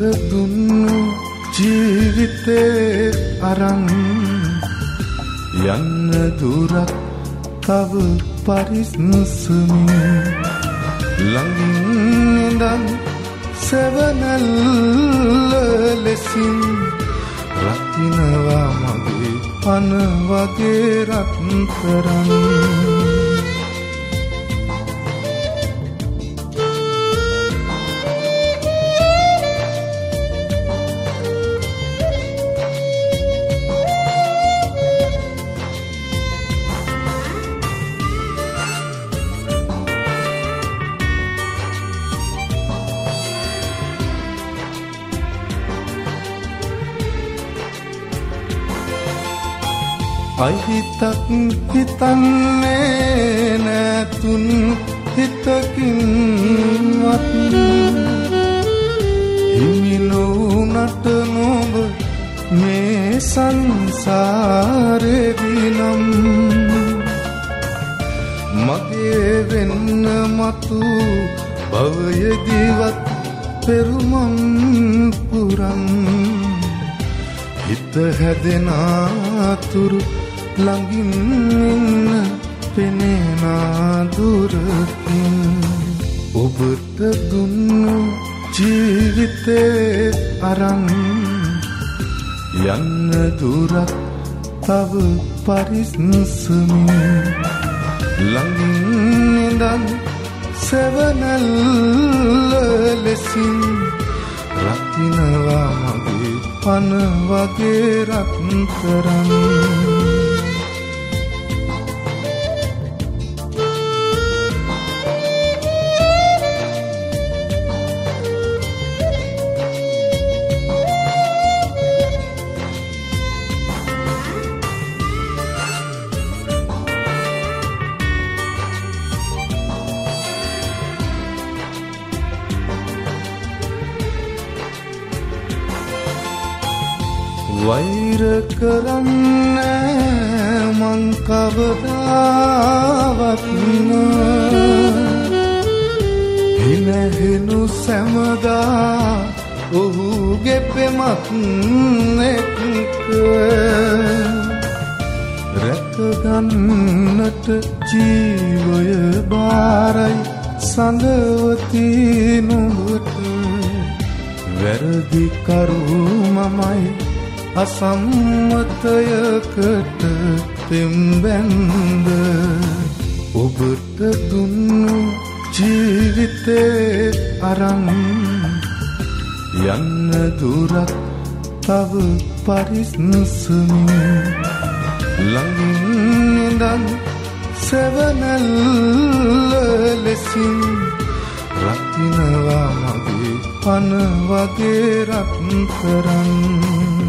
දුන්නු ජීවිතේ අරන් යන්න දුරක් තව පරිස්සමින් ළඟින් ඉඳන් සෙවනල් ලෙසින් රකින්නවා මගේ පන වගේ රත්තරන් අහිතක් හිතන්නේ නැතුන් හිතකින්වත් හිමි නොවුනට නොබ මේ සංසාරේදී නම් මගේ වෙන්න මතු භවයේදීවත් පෙරුමන් පුරන් හිත හැදෙන අතුරු ළඟින් ඉන්න පෙනෙන දුරකින් ඔබට දුන්නු ජීවිතේ අරන් යන්න දුරක් තව පරිස්සමින් ළඟින් ඉඳන් සෙවනල් ලෙසින් රකින්නවා මගේ පන වගේ රත්තරන් වෛර කරන්නේ මං කවදාවත් හිනහෙනු සැමදා ඔහුගේ පෙමත් එක්ක රැකගන්නට ජීවය බාරයි සඳවති නුඹට වැරදි කරු මමයි අසම්මතයකට පෙම්බැන්ද ඔබට දුන්නු ජීවිතේ අරන් යන්න දුරක් තව පරිස්සමින් ළඟින් ඉඳන් සෙවනල් ලෙසින් රකින්නවා මගේ පන වගේ රත්තරන්